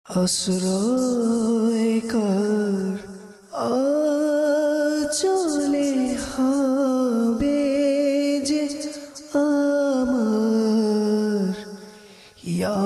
আশ্রয় কর আচলে হবে যে আমার ইয়া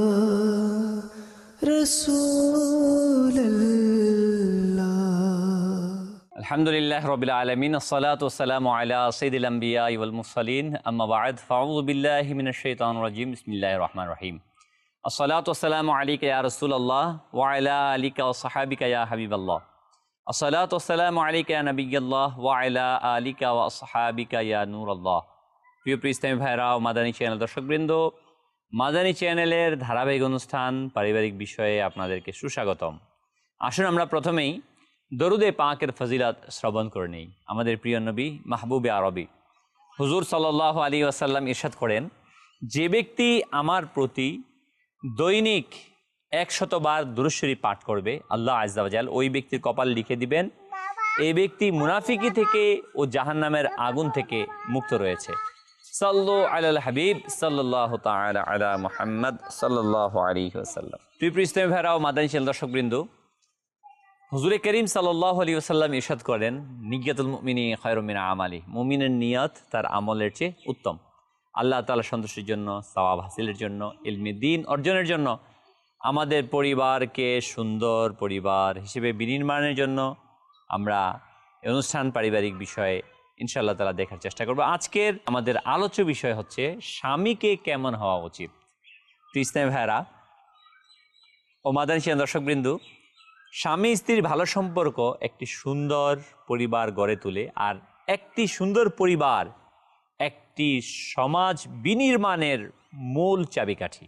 রাসূলুল্লাহ। আলহামদুলিল্লাহ রাব্বিল আলামিন আসসালাতু ওয়াসসালামু আলা সাইয়্যিদিল আমবিয়া ওয়াল মুরসালিন আম্মা বা'দ ফাআউযু বিল্লাহি মিনাশ শাইতানির রাজিম বিসমিল্লাহির রহমানির রহিম আসসালাতু ওয়াসসালামু আলাইকা ইয়া রাসূলুল্লাহ ওয়া আলা আলিকা ওয়া সাহবিকা ইয়া হাবিবাল্লাহ আসসালাতু ওয়াসসালামু আলাইকা ইয়া নাবিয়্যাল্লাহ ওয়া আলা আলিকা ওয়া আসহাবিকা ইয়া নূরাল্লাহ। প্রিয় ইসলামী ভাইরা ও মাদানী চ্যানেল দর্শকবৃন্দ, মাদানী চ্যানেলের ধারাবাহিক অনুষ্ঠান পারিবারিক বিষয়ে আপনাদেরকে সুস্বাগতম। আসুন আমরা প্রথমেই দরুদে পাকের ফজিলত শ্রবণ করে নেই। আমাদের প্রিয় নবী মাহবুবে আরবি হুজুর সাল্লাল্লাহু আলাইহি ওয়াসাল্লাম ইরশাদ করেন, যে ব্যক্তি আমার প্রতি দৈনিক 100 বার দুরূদ শরীফ পাঠ করবে, আল্লাহ আযজা ওয়া জাল ওই ব্যক্তির কপাল লিখে দিবেন এই ব্যক্তি মুনাফিকি থেকে ও জাহান্নামের আগুন থেকে মুক্ত রয়েছে। সাল্লু আলাল হাবিব সাল্লাল্লাহু তাআলা আলা মুহাম্মদ সাল্লাল্লাহু আলাইহি ওয়াসাল্লাম। প্রিয় ইসলামী ভাইরা ও মাদানী চ্যানেল দর্শকবৃন্দ, হুজুরে করিম সাল্লাল্লাহু আলাইহি ওয়াসাল্লাম ইরশাদ করেন, নিয়াতুল মুমিনি খায়রুম মিন আমালি, মুমিনের নিয়ত তার আমলের চেয়ে উত্তম। আল্লাহ তাআলার সন্তুষ্টির জন্য, সওয়াব হাসিলের জন্য, ইলমে দ্বীন অর্জনের জন্য, আমাদের পরিবারকে সুন্দর পরিবার হিসেবে বিনির্মাণের জন্য আমরা অনুষ্ঠান পারিবারিক বিষয়ে ইনশাআল্লাহ তাআলা দেখার চেষ্টা করব। আজকের আমাদের আলোচ্য বিষয় হচ্ছে স্বামীকে কেমন হওয়া উচিত। প্রিয় ইসলামী ভাইরা ও মাদানী চ্যানেল দর্শকবৃন্দ, স্বামী স্ত্রীর ভালো সম্পর্ক একটি সুন্দর পরিবার গড়ে তোলে, আর একটি সুন্দর পরিবার একটি সমাজ বিনির্মাণের মূল চাবিকাঠি।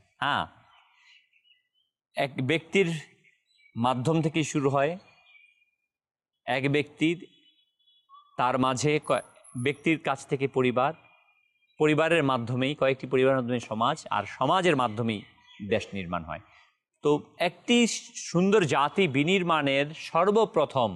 এক ব্যক্তির মাধ্যম থেকে শুরু হয়, এক ব্যক্তির তার মাঝে ব্যক্তির কাছ থেকে পরিবার, পরিবারের মাধ্যমেই কয়েকটি পরিবারের মাধ্যমে সমাজ, আর সমাজের মাধ্যমেই দেশ নির্মাণ হয়। তো একটি সুন্দর জাতি বিনির্মাণের সর্বপ্রথম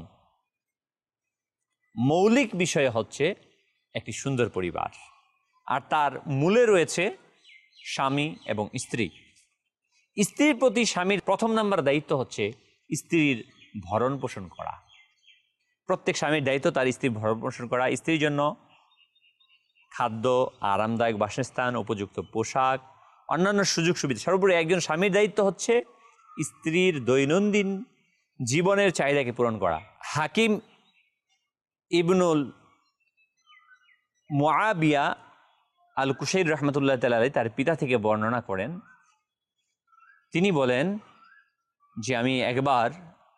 মৌলিক বিষয় হচ্ছে একটি সুন্দর পরিবার, আর তার মূলে রয়েছে স্বামী এবং স্ত্রী। স্ত্রীর প্রতি স্বামীর প্রথম নাম্বার দায়িত্ব হচ্ছে স্ত্রীর ভরণ পোষণ করা। প্রত্যেক স্বামীর দায়িত্ব তার স্ত্রীর ভরণ পোষণ করা, স্ত্রীর জন্য খাদ্য, আরামদায়ক বাসস্থান, উপযুক্ত পোশাক, অন্যান্য সুযোগ সুবিধা। সর্বোপরি একজন স্বামীর দায়িত্ব হচ্ছে স্ত্রীর দৈনন্দিন জীবনের চাহিদাকে পূরণ করা। হাকিম ইবনুল মুআবিয়া আল কুশাইর রহমতুল্লাহ তাআলা আলাইহি তার পিতা থেকে বর্ণনা করেন, তিনি বলেন যে আমি একবার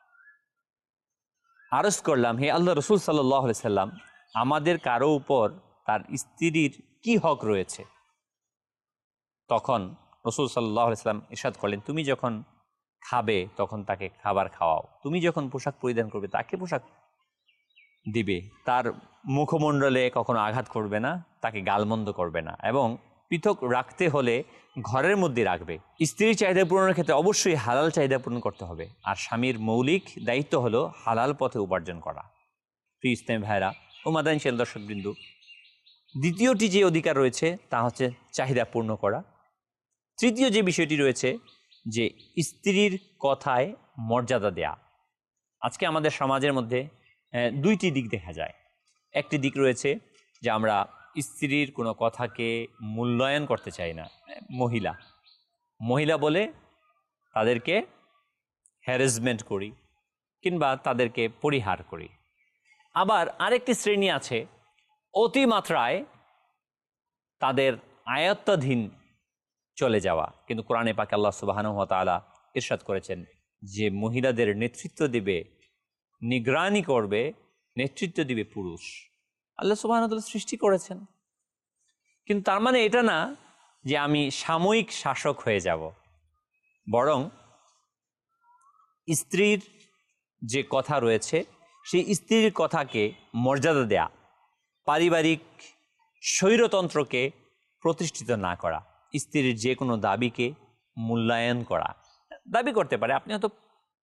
আরজ করলাম, হে আল্লাহ রসুল সাল্লাল্লাহু আলাইহি সাল্লাম, আমাদের কারো উপর তার স্ত্রীর কি হক রয়েছে? তখন রসুল সাল্লাল্লাহু আলাইহি সাল্লাম ইরশাদ করলেন, তুমি যখন খাবে তখন তাকে খাবার খাওয়াও, তুমি যখন পোশাক পরিধান করবে তাকে পোশাক দিবে, তার মুখমণ্ডলে কখনো আঘাত করবে না, তাকে গালমন্দ করবে না, এবং পৃথক রাখতে হলে ঘরের মধ্যে রাখবে। স্ত্রীর চাহিদা পূরণের ক্ষেত্রে অবশ্যই হালাল চাহিদা পূরণ করতে হবে, আর স্বামীর মৌলিক দায়িত্ব হলো হালাল পথে উপার্জন করা। প্রিয় ইসলামী ভাইরা ও মাদানী চ্যানেল দর্শকবৃন্দ, দ্বিতীয়টি যে অধিকার রয়েছে তা হচ্ছে চাহিদা পূর্ণ করা। তৃতীয় যে বিষয়টি রয়েছে যে স্ত্রীর কথায় মর্যাদা দেয়া। আজকে আমাদের সমাজের মধ্যে দুইটি দিক দেখা যায়। একটি দিক রয়েছে যে আমরা স্ত্রীর কোনো কথাকে মূল্যায়ন করতে চাই না, মহিলা বলে তাদেরকে হ্যারাসমেন্ট করি কিংবা তাদেরকে পরিহার করি। আবার আরেকটি শ্রেণী আছে, অতিমাত্রায় তাদের আয়ত্তাধীন চলে যাওয়া। কিন্তু কোরআনে পাকে আল্লাহ সুবহানাহু ওয়া তাআলা ইরশাদ করেছেন যে মহিলাদের নেতৃত্ব দিবে, নিগরানি করবে, নেতৃত্ব দিবে পুরুষ। আল্লাহ সুবহানাহু ওয়া তাআলা সৃষ্টি করেছেন, কিন্তু তার মানে এটা না যে আমি সাময়িক শাসক হয়ে যাব। বরং স্ত্রীর যে কথা রয়েছে সেই স্ত্রীর কথাকে মর্যাদা দেয়া, পারিবারিক স্বৈরতন্ত্রকে প্রতিষ্ঠিত না করা, স্ত্রীর যে কোনো দাবিকে মূল্যায়ন করা। দাবি করতে পারে, আপনি হয়তো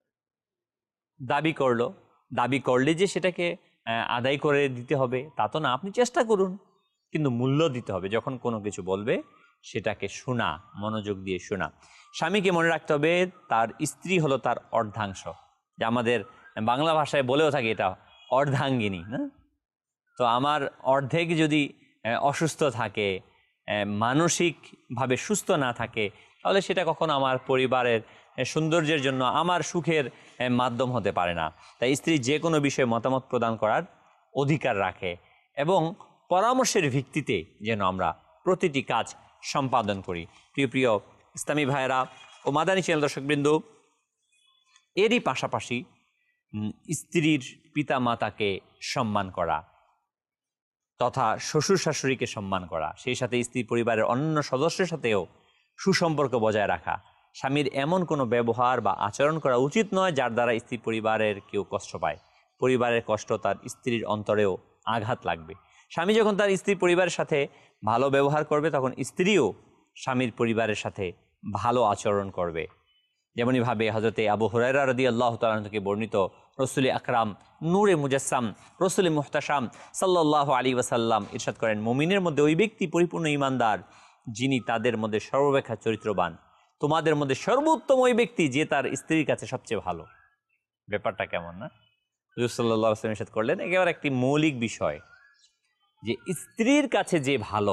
দাবি করলে যে সেটাকে আদায় করে দিতে হবে তা তো না, আপনি চেষ্টা করুন, কিন্তু মূল্য দিতে হবে। যখন কোনো কিছু বলবে সেটাকে শোনা, মনোযোগ দিয়ে শোনা। স্বামীকে মনে রাখতে হবে তার স্ত্রী হলো তার অর্ধাংশ, যে আমাদের বাংলা ভাষায় বলেও থাকে এটা অর্ধাঙ্গিনী না। তো আমার অর্ধেক যদি অসুস্থ থাকে, মানসিকভাবে সুস্থ না থাকে, তাহলে সেটা কখনো আমার পরিবারের সৌন্দর্যের জন্য, আমার সুখের মাধ্যম হতে পারে না। তাই স্ত্রী যে কোনো বিষয়ে মতামত প্রদান করার অধিকার রাখে এবং পরামর্শের ভিত্তিতে যেন আমরা প্রতিটি কাজ সম্পাদন করি। প্রিয় প্রিয় ইসলামী ভাইয়েরা ও মাদানী চ্যানেল দর্শকবৃন্দ, এরই পাশাপাশি স্ত্রীর পিতা মাতাকে সম্মান করা তথা শ্বশুর শাশুড়িকে সম্মান করা, সেই সাথে স্ত্রী পরিবারের অন্য সদস্যের সাথেও সুসম্পর্ক বজায় রাখা। স্বামীর এমন কোনো ব্যবহার বা আচরণ করা উচিত নয় যার দ্বারা স্ত্রী পরিবারের কেউ কষ্ট পায়। পরিবারের কষ্ট তার স্ত্রীর অন্তরেও আঘাত লাগবে। স্বামী যখন তার স্ত্রী পরিবারের সাথে ভালো ব্যবহার করবে, তখন স্ত্রীও স্বামীর পরিবারের সাথে ভালো আচরণ করবে। যেমনইভাবে হযরতে আবু হুরায়রা রাদিয়াল্লাহু তাআলা থেকে বর্ণিত, রসুল আকরাম নূরে মুজাসসাম রসুল মুহতাসাম সাল্লাল্লাহু আলাইহি ওয়াসাল্লাম ইরশাদ করেন, মুমিনের মধ্যে ওই ব্যক্তি পরিপূর্ণ ঈমানদার যিনি তাদের মধ্যে সর্বাপেক্ষা চরিত্রবান। তোমাদের মধ্যে সর্বোত্তম ওই ব্যক্তি যে তার স্ত্রীর কাছে সবচেয়ে ভালো। ব্যাপারটা কেমন না? হুজুর সাল্লাল্লাহু আলাইহি ওয়াসাল্লাম ইরশাদ করলেন একেবারে একটি মৌলিক বিষয়, যে স্ত্রীর কাছে যে ভালো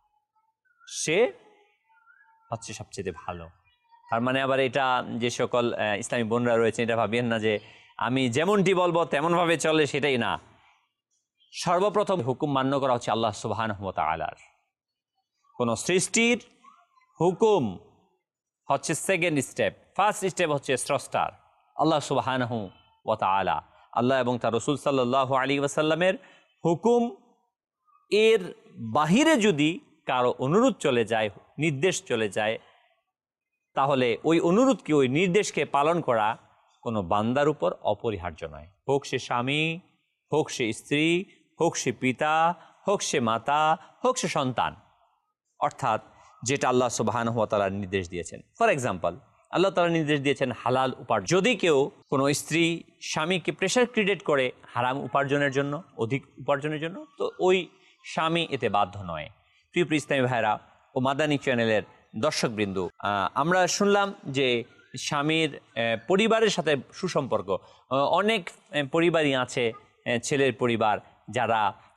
সে হচ্ছে সবচেয়ে ভালো। তার মানে আবার এটা যে সকল ইসলামী বোনরা রয়েছে, এটা ভাবিয়েন না যে আমি যেমনটি বলবো তেমনভাবে চলে, সেটাই না। সর্বপ্রথম হুকুম মান্য করা হচ্ছে আল্লাহ সুবহানাহু ওয়া তাআলার। কোন সৃষ্টির হুকুম হচ্ছে সেকেন্ড স্টেপ, ফার্স্ট স্টেপ হচ্ছে স্রষ্টার আল্লাহ সুবহানাহু ওয়া তাআলা। আল্লাহ এবং তার রাসূল সাল্লাল্লাহু আলাইহি ওয়াসাল্লামের হুকুম এর বাহিরে যদি কারো অনুরোধ চলে যায়, নির্দেশ চলে যায়, তাহলে ওই অনুরোধকে, ওই নির্দেশকে পালন করা কোনো বান্দার উপর অপরিহার্য নয়। হোক সে স্বামী, হোক সে স্ত্রী, হোক সে পিতা, হোক সে মাতা, হোক সে সন্তান। অর্থাৎ যেটা আল্লাহ সুবহানাহু ওয়া তাআলা নির্দেশ দিয়েছেন। ফর এক্সাম্পল, আল্লাহ তাআলা নির্দেশ দিয়েছেন হালাল উপার্জন। যদি কেউ কোনো স্ত্রী স্বামীকে প্রেশার ক্রিয়েট করে হারাম উপার্জনের জন্য, অধিক উপার্জনের জন্য, তো ওই স্বামী এতে বাধ্য নয়। প্রিয় ইসলামী ভাইরা ও মাদানী চ্যানেলের দর্শকবৃন্দ, আমরা শুনলাম যে স্বামীর পরিবারের সাথে সুসম্পর্ক। অনেক পরিবারই আছে, ছেলের পরিবার, যারা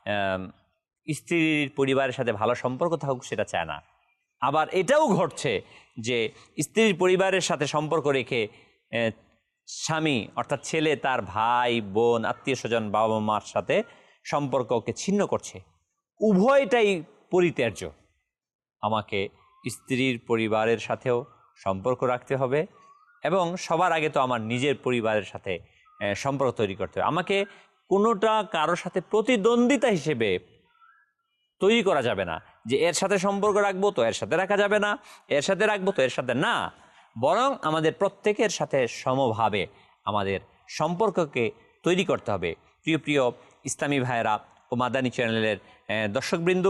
স্ত্রীর পরিবারের সাথে ভালো সম্পর্ক থাকুক সেটা চায় না। আবার এটাও ঘটছে যে স্ত্রীর পরিবারের সাথে সম্পর্ক রেখে স্বামী অর্থাৎ ছেলে তার ভাই বোন আত্মীয় স্বজন বাবা মার সাথে সম্পর্ককে ছিন্ন করছে। উভয়টাই পরিত্যাজ্য। আমাকে স্ত্রীর পরিবারের সাথেও সম্পর্ক রাখতে হবে এবং সবার আগে তো আমার নিজের পরিবারের সাথে সম্পর্ক তৈরি করতে হবে। আমাকে কোনোটা কারোর সাথে প্রতিদ্বন্দ্বিতা হিসেবে তৈরি করা যাবে না, যে এর সাথে সম্পর্ক রাখবো তো এর সাথে রাখা যাবে না, এর সাথে রাখবো তো এর সাথে না। বরং আমাদের প্রত্যেকের সাথে সমভাবে আমাদের সম্পর্ককে তৈরি করতে হবে। প্রিয় প্রিয় ইসলামী ভাইয়েরা ও মাদানী চ্যানেলের দর্শকবৃন্দ,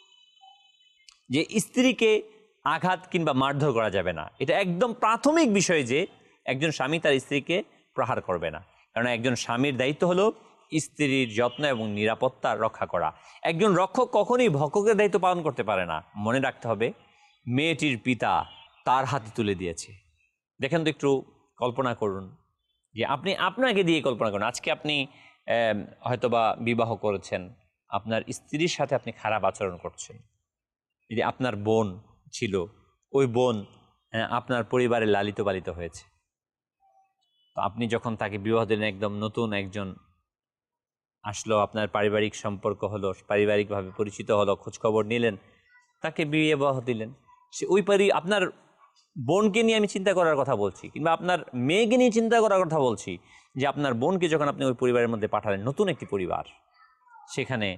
যে স্ত্রীকে আঘাত কিংবা মারধর করা যাবে না, এটা একদম প্রাথমিক বিষয় যে একজন স্বামী তার স্ত্রীকে প্রহার করবে না। কারণ একজন স্বামীর দায়িত্ব হলো স্ত্রীর যত্ন এবং নিরাপত্তা রক্ষা করা। একজন রক্ষক কখনোই ভক্ষকের দায়িত্ব পালন করতে পারে না। মনে রাখতে হবে মেয়েটির পিতা তার হাতে তুলে দিয়েছে। দেখেন তো, একটু কল্পনা করুন যে আপনি আপনাকে দিয়ে কল্পনা করুন, আজকে আপনি হয়তোবা বিবাহ করেছেন, আপনার স্ত্রীর সাথে আপনি খারাপ আচরণ করছেন। যদি আপনার বোন ছিল, ওই বোন আপনার পরিবারে লালিত পালিত হয়েছে, তো আপনি যখন তাকে বিবাহ দিলেন, একদম নতুন একজন আসলো, আপনার পারিবারিক সম্পর্ক হলো, পারিবারিকভাবে পরিচিত হলো, খোঁজখবর নিলেন, তাকে বিবাহ দিলেন। সে ওই আপনার বোনকে নিয়ে আমি চিন্তা করার কথা বলছি, কিংবা আপনার মেয়েকে নিয়ে চিন্তা করার কথা বলছি, যে আপনার বোনকে যখন আপনি ওই পরিবারের মধ্যে পাঠালেন, নতুন একটি পরিবার, সেখানে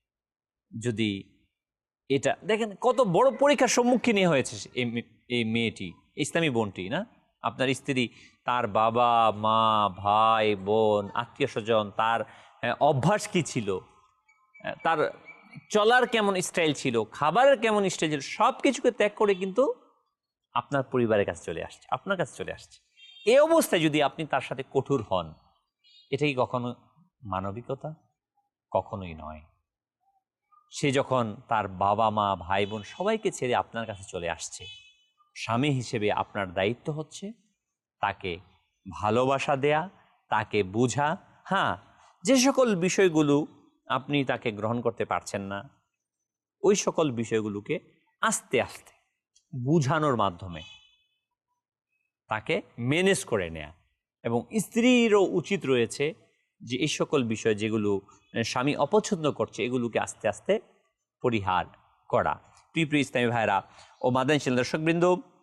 যদি এটা দেখেন কত বড় পরীক্ষার সম্মুখীন হয়েছে এই মেয়েটি, ইসলামী বোনটি না। আপনার স্ত্রী, তার বাবা মা ভাই বোন আত্মীয় স্বজন, তার অভ্যাস কি ছিল, তার চলার কেমন স্টাইল ছিল, খাবারের কেমন স্টাইল ছিল, সব কিছুকে ত্যাগ করে কিন্তু আপনার পরিবারের কাছে চলে আসছে, আপনার কাছে চলে আসছে। এই অবস্থায় যদি আপনি তার সাথে কঠোর হন, এটা কি কখনো মানবিকতা? কখনোই নয়। সে যখন তার বাবা মা ভাই বোন সবাইকে ছেড়ে আপনার কাছে চলে আসছে, স্বামী হিসেবে আপনার দায়িত্ব হচ্ছে তাকে ভালোবাসা দেয়া, তাকে বোঝা। হ্যাঁ, যে সকল বিষয়গুলো আপনি তাকে গ্রহণ করতে পারছেন না, ওই সকল বিষয়গুলোকে আস্তে আস্তে বুঝানোর মাধ্যমে তাকে ম্যানেজ করে নেয়া। এবং স্ত্রীরও উচিত রয়েছে যে এই সকল বিষয় যেগুলো স্বামী অপছন্দ করছে এগুলোকে আস্তে আস্তে পরিহার করা। প্রিয় প্রিয় ইসলামী ভাইরা ও মাদানী দর্শকবৃন্দ,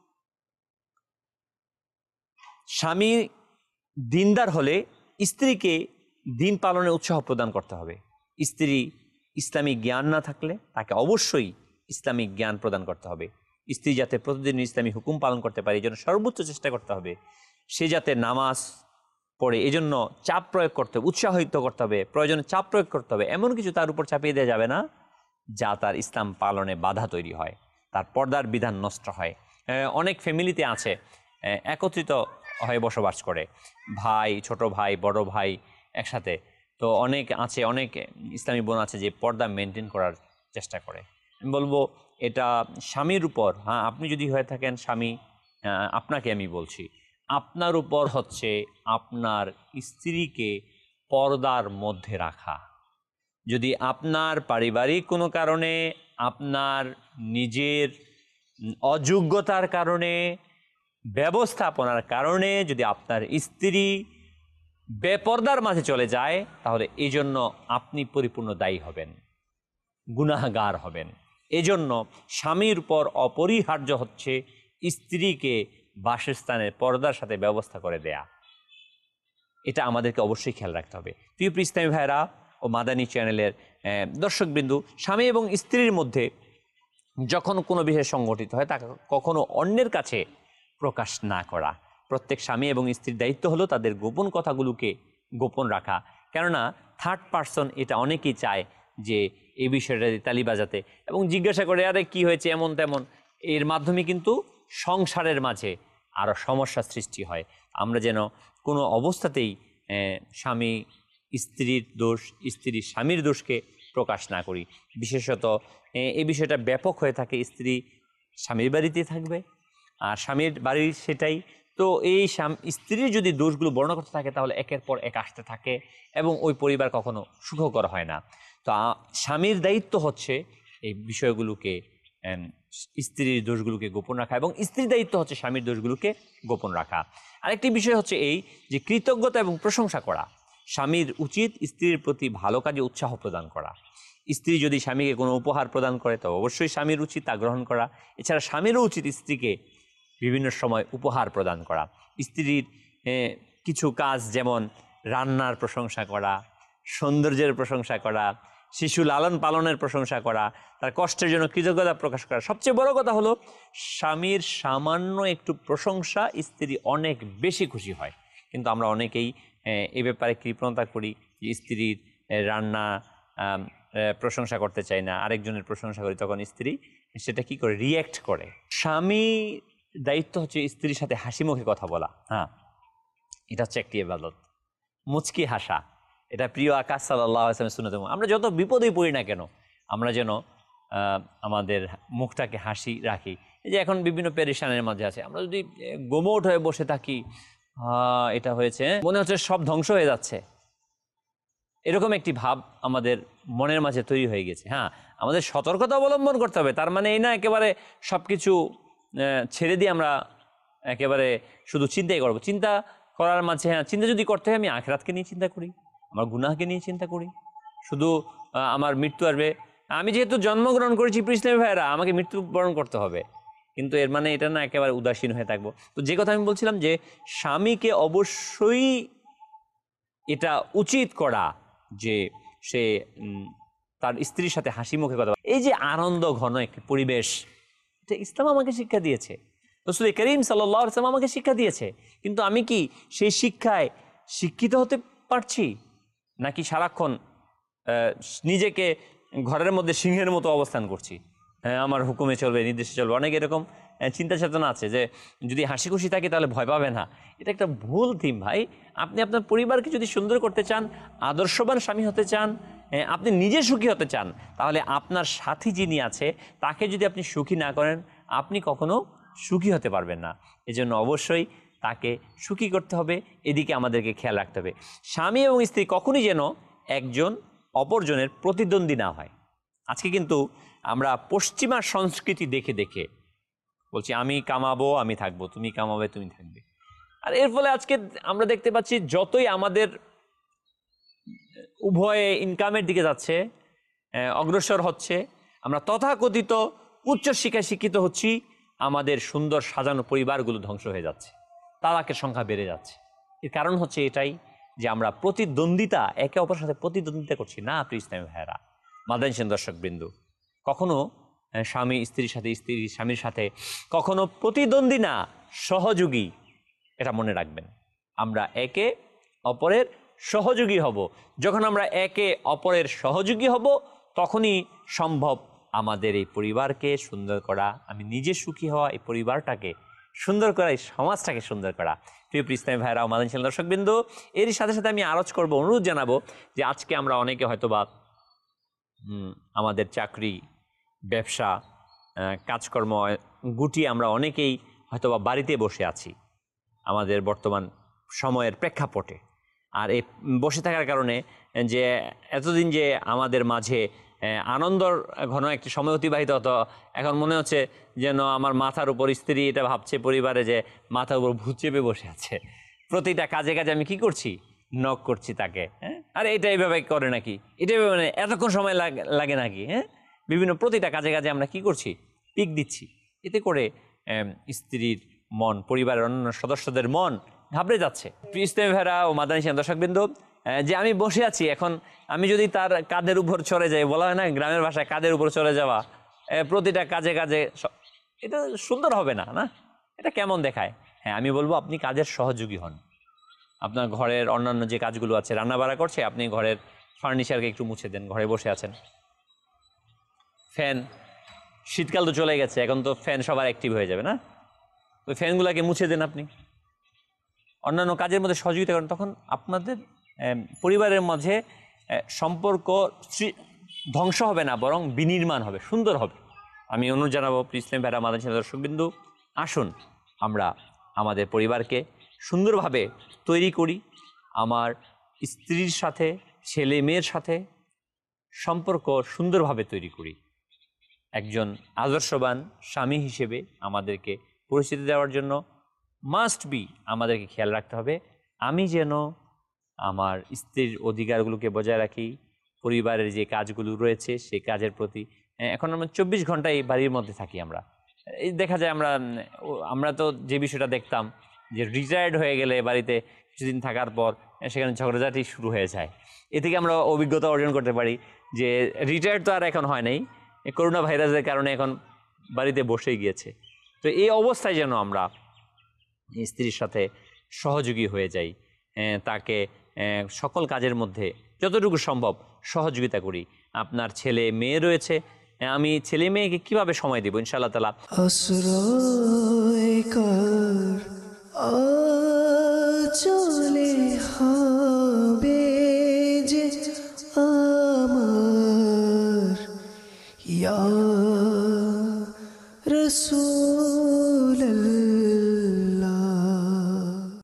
স্বামী দিনদার হলে স্ত্রীকে দিন পালনে উৎসাহ প্রদান করতে হবে। স্ত্রী ইসলামিক জ্ঞান না থাকলে তাকে অবশ্যই ইসলামিক জ্ঞান প্রদান করতে হবে। স্ত্রী যাতে প্রতিদিন ইসলামী হুকুম পালন করতে পারে এই জন্য সর্বোচ্চ চেষ্টা করতে হবে। সে যাতে নামাজ পড়ে এই জন্য চাপ প্রয়োগ করতে হবে, উৎসাহিত করতে হবে, প্রয়োজনে চাপ প্রয়োগ করতে হবে। এমন কিছু তার উপর চাপিয়ে দেওয়া যাবে না যা তার ইসলাম পালনে বাধা তৈরি হয়, তার পর্দার বিধান নষ্ট হয়। অনেক ফ্যামিলিতে আছে একত্রিত হয়ে বসবাস করে, ভাই, ছোট ভাই, বড় ভাই একসাথে। তো অনেক আছে, অনেক ইসলামী বোন আছে যে পর্দা মেনটেন করার চেষ্টা করে। আমি বলবো এটা স্বামীর উপর, হ্যাঁ আপনি যদি হয়ে থাকেন স্বামী, আপনাকে আমি বলছি, আপনার উপর হচ্ছে আপনার স্ত্রীকে পর্দার মধ্যে রাখা। যদি আপনার পারিবারিক কোনো কারণে, আপনার নিজের অযোগ্যতার কারণে, ব্যবস্থাপনার কারণে যদি আপনার স্ত্রী বেপর্দার মাঝে চলে যায়, তাহলে এই জন্য আপনি পরিপূর্ণ দায়ী হবেন, গুনাহগার হবেন। এজন্য স্বামীর উপর অপরিহার্য হচ্ছে স্ত্রীকে বাসস্থানের পর্দার সাথে ব্যবস্থা করে দেয়া। এটা আমাদেরকে অবশ্যই খেয়াল রাখতে হবে। প্রিয় ইসলামী ভাইরা ও মাদানী চ্যানেলের দর্শকবৃন্দু, স্বামী এবং স্ত্রীর মধ্যে যখন কোনো বিষয় সংঘটিত হয় তা কখনো অন্যের কাছে প্রকাশ না করা। প্রত্যেক স্বামী এবং স্ত্রীর দায়িত্ব হলো তাদের গোপন কথাগুলোকে গোপন রাখা। কেননা থার্ড পারসন এটা অনেকেই চায় যে এই বিষয়টা তালি বাজাতে এবং জিজ্ঞাসা করে আরে কি হয়েছে এমন তেমন। এর মাধ্যমে কিন্তু সংসারের মাঝে আরও সমস্যার সৃষ্টি হয়। আমরা যেন কোনো অবস্থাতেই স্বামী স্ত্রীর দোষ, স্ত্রী স্বামীর দোষকে প্রকাশ না করি। বিশেষত এই বিষয়টা ব্যাপক হয়ে থাকে, স্ত্রী স্বামীর বাড়িতে থাকবে আর স্বামীর বাড়ির সেটাই। তো এই স্ত্রীর যদি দোষগুলো বর্ণনা করতে থাকে তাহলে একের পর এক আসতে থাকে এবং ওই পরিবার কখনো সুখকর হয় না। তো স্বামীর দায়িত্ব হচ্ছে এই বিষয়গুলোকে, স্ত্রীর দোষগুলোকে গোপন রাখা, এবং স্ত্রীর দায়িত্ব হচ্ছে স্বামীর দোষগুলোকে গোপন রাখা। আরেকটি বিষয় হচ্ছে এই যে কৃতজ্ঞতা এবং প্রশংসা করা। স্বামীর উচিত স্ত্রীর প্রতি ভালো কাজে উৎসাহ প্রদান করা। স্ত্রী যদি স্বামীকে কোনো উপহার প্রদান করে তো অবশ্যই স্বামীর উচিত তা গ্রহণ করা। এছাড়া স্বামীরও উচিত স্ত্রীকে বিভিন্ন সময় উপহার প্রদান করা। স্ত্রীর কিছু কাজ যেমন রান্নার প্রশংসা করা, সৌন্দর্যের প্রশংসা করা, শিশু লালন পালনের প্রশংসা করা, তার কষ্টের জন্য কৃতজ্ঞতা প্রকাশ করা। সবচেয়ে বড় কথা হলো স্বামীর সামান্য একটু প্রশংসা স্ত্রী অনেক বেশি খুশি হয়। কিন্তু আমরা অনেকেই এ ব্যাপারে কৃপণতা করি যে স্ত্রীর রান্না প্রশংসা করতে চাই না, আরেকজনের প্রশংসা করি, তখন স্ত্রী সেটা কি করে রিয়্যাক্ট করে। স্বামী দায়িত্ব হচ্ছে স্ত্রীর সাথে হাসি মুখে কথা বলা। হ্যাঁ, এটা হচ্ছে একটি ইবাদত। মুচকি হাসা, এটা প্রিয় আকাশ সাল্লাল্লাহু আলাইহি ওয়াসাল্লামের সুন্নাত। আমরা যত বিপদেই পড়ি না কেন আমরা যেন আমাদের মুখটাকে হাসি রাখি। এই যে এখন বিভিন্ন পেরেশানের মাঝে আছে, আমরা যদি গোমোট হয়ে বসে থাকি, এটা হয়েছে মনে হচ্ছে সব ধ্বংস হয়ে যাচ্ছে, এরকম একটি ভাব আমাদের মনের মাঝে তৈরি হয়ে গেছে। হ্যাঁ, আমাদের সতর্কতা অবলম্বন করতে হবে। তার মানে এই না একেবারে সব কিছু ছেড়ে দিয়ে আমরা একেবারে শুধু চিন্তাই করবো। চিন্তা করার মাঝে, হ্যাঁ চিন্তা যদি করতে হয় আমি আখিরাতকে নিয়ে চিন্তা করি, আমার গুনাহকে নিয়ে চিন্তা করি, শুধু আমার মৃত্যু আসবে। আমি যেহেতু জন্মগ্রহণ করেছি প্রিয় ইসলামী ভাইয়েরা, আমাকে মৃত্যুবরণ করতে হবে, কিন্তু এর মানে এটা না একেবারে উদাসীন হয়ে থাকবো। তো যে কথা আমি বলছিলাম যে স্বামীকে অবশ্যই এটা উচিত করা যে সে তার স্ত্রীর সাথে হাসি মুখে কথা। এই যে আনন্দ ঘন একটি পরিবেশ, এটা ইসলাম আমাকে শিক্ষা দিয়েছে, রাসূল করিম সাল্লাল্লাহু আলাইহি ওয়াসাল্লাম আমাকে শিক্ষা দিয়েছে। কিন্তু আমি কি সেই শিক্ষায় শিক্ষিত হতে পারছি, নাকি সারাক্ষণ নিজেকে ঘরের মধ্যে সিংহের মতো অবস্থান করছি? হ্যাঁ, আমার হুকুমে চলবে, নির্দেশে চলবে। অনেক এরকম চিন্তা চেতনা আছে যে যদি হাসি খুশি থাকে তাহলে ভয় পাবে না। এটা একটা ভুল থিম ভাই। আপনি আপনার পরিবারকে যদি সুন্দর করতে চান, আদর্শবান স্বামী হতে চান, আপনি নিজে সুখী হতে চান, তাহলে আপনার সাথী যিনি আছে তাকে যদি আপনি সুখী না করেন, আপনি কখনো সুখী হতে পারবেন না। এজন্য অবশ্যই তাকে সুখী করতে হবে, এদিকে আমাদেরকে খেয়াল রাখতে হবে। স্বামী এবং স্ত্রী কখনই যেন একজন অপরজনের প্রতিদ্বন্দ্বী না হয়। আজকে কিন্তু আমরা পশ্চিমা সংস্কৃতি দেখে দেখে বলছি আমি কামাবো আমি থাকবো, তুমি কামাবে তুমি থাকবে। আর এর ফলে আজকে আমরা দেখতে পাচ্ছি যতই আমাদের উভয়ে ইনকামের দিকে যাচ্ছে, অগ্রসর হচ্ছে, আমরা তথাকথিত উচ্চশিক্ষায় শিক্ষিত হচ্ছি, আমাদের সুন্দর সাজানো পরিবারগুলো ধ্বংস হয়ে যাচ্ছে, তালাকের সংখ্যা বেড়ে যাচ্ছে। এর কারণ হচ্ছে এটাই যে আমরা প্রতিদ্বন্দ্বিতা, একে অপরের সাথে প্রতিদ্বন্দ্বিতা করছি না। প্রিয় ইসলামী ভাইয়েরা, মাদানী সেন দর্শকবৃন্দ, কখনো স্বামী স্ত্রীর সাথে, স্ত্রী স্বামীর সাথে কখনো প্রতিদ্বন্দ্বী না, সহযোগী। এটা মনে রাখবেন, আমরা একে অপরের সহযোগী হব। যখন আমরা একে অপরের সহযোগী হব, তখনই সম্ভব আমাদের এই পরিবারকে সুন্দর করা, আমি নিজে সুখী হওয়া, এই পরিবারটাকে সুন্দর করা, এই সমাজটাকে সুন্দর করা। প্রিয় ইসলামী ভাইরা ও মাদানী সেন দর্শকবৃন্দ, এরই সাথে সাথে আমি আরজ করব, অনুরোধ জানাবো যে আজকে আমরা অনেকে হয়তোবা আমাদের চাকরি, ব্যবসা, কাজকর্ম গুটিয়ে আমরা অনেকেই হয়তোবা বাড়িতে বসে আছি আমাদের বর্তমান সময়ের প্রেক্ষাপটে। আর এই বসে থাকার কারণে যে এতদিন যে আমাদের মাঝে আনন্দর ঘন একটি সময় অতিবাহিত হতো, এখন মনে হচ্ছে যেন আমার মাথার উপর স্ত্রী এটা ভাবছে পরিবারে যে মাথার উপর ভূত চেপে বসে আছে। প্রতিটা কাজে কাজে আমি কি করছি, নক করছি তাকে, হ্যাঁ আরে এটা এইভাবে করে নাকি, এটা মানে এতক্ষণ সময় লাগে নাকি, হ্যাঁ বিভিন্ন প্রতিটা কাজে কাজে আমরা কি করছি, পিক দিচ্ছি। এতে করে স্ত্রীর মন, পরিবারের অন্যান্য সদস্যদের মন ঘাবড়ে যাচ্ছে। ইসলামী ভাইরা ও মাদানী সেন দর্শকবৃন্দ, যে আমি বসে আছি, এখন আমি যদি তার কাঁধের উপর চড়ে যাই, বলা হয় না গ্রামের ভাষায় কাঁধের উপর চড়ে যাওয়া, প্রতিটা কাজে কাজে, এটা সুন্দর হবে না, না এটা কেমন দেখায়। হ্যাঁ আমি বলবো আপনি কাজের সহযোগী হন। আপনার ঘরের অন্যান্য যে কাজগুলো আছে, রান্না বাড়া করছে, আপনি ঘরের ফার্নিচারকে একটু মুছে দেন, ঘরে বসে আছেন। ফ্যান, শীতকাল তো চলে গেছে, এখন তো ফ্যান সবার অ্যাক্টিভ হয়ে যাবে না, ওই ফ্যানগুলোকে মুছে দেন আপনি, অন্যান্য কাজের মধ্যে সহযোগিতা করেন। তখন আপনাদের পরিবারের মাঝে সম্পর্ক ধ্বংস হবে না, বরং বিনির্মাণ হবে, সুন্দর হবে। আমি অনুরোধ জানাবো ইসলামী ভাইরা, মাদানী সেন দর্শকবৃন্দ, আসুন আমরা আমাদের পরিবারকে সুন্দরভাবে তৈরি করি। আমার স্ত্রীর সাথে, ছেলে মেয়ের সাথে সম্পর্ক সুন্দরভাবে তৈরি করি। একজন আদর্শবান স্বামী হিসেবে আমাদেরকে পরিচিতি দেওয়ার জন্য মাস্ট বি আমাদেরকে খেয়াল রাখতে হবে আমি যেন আমার স্ত্রীর অধিকারগুলোকে বজায় রাখি, পরিবারের যে কাজগুলো রয়েছে সেই কাজের প্রতি। এখন আমরা 24 ঘন্টা এই বাড়ির মধ্যে থাকি। আমরা এই দেখা যায় আমরা তো যে বিষয়টা দেখতাম যে রিটায়ার্ড হয়ে গেলে বাড়িতে কিছুদিন থাকার পর সেখানে ঝগড়াঝাটি শুরু হয়ে যায়। এ থেকে আমরা অভিজ্ঞতা অর্জন করতে পারি যে রিটায়ার্ড তো আর এখন হয় নাই, করোনা ভাইরাসের কারণে এখন বাড়িতে বসেই গিয়েছে। তো এই অবস্থায় যেন আমরা স্ত্রীর সাথে সহযোগী হয়ে যাই, তাকে সকল কাজের মধ্যে যতটুকু সম্ভব সহযোগিতা করি। আপনার ছেলে মেয়ে রয়েছে, আমি ছেলে মেয়েকে কিভাবে সময় দেব ইনশাআল্লাহ তাআলা। আশ্রয় কর আচলে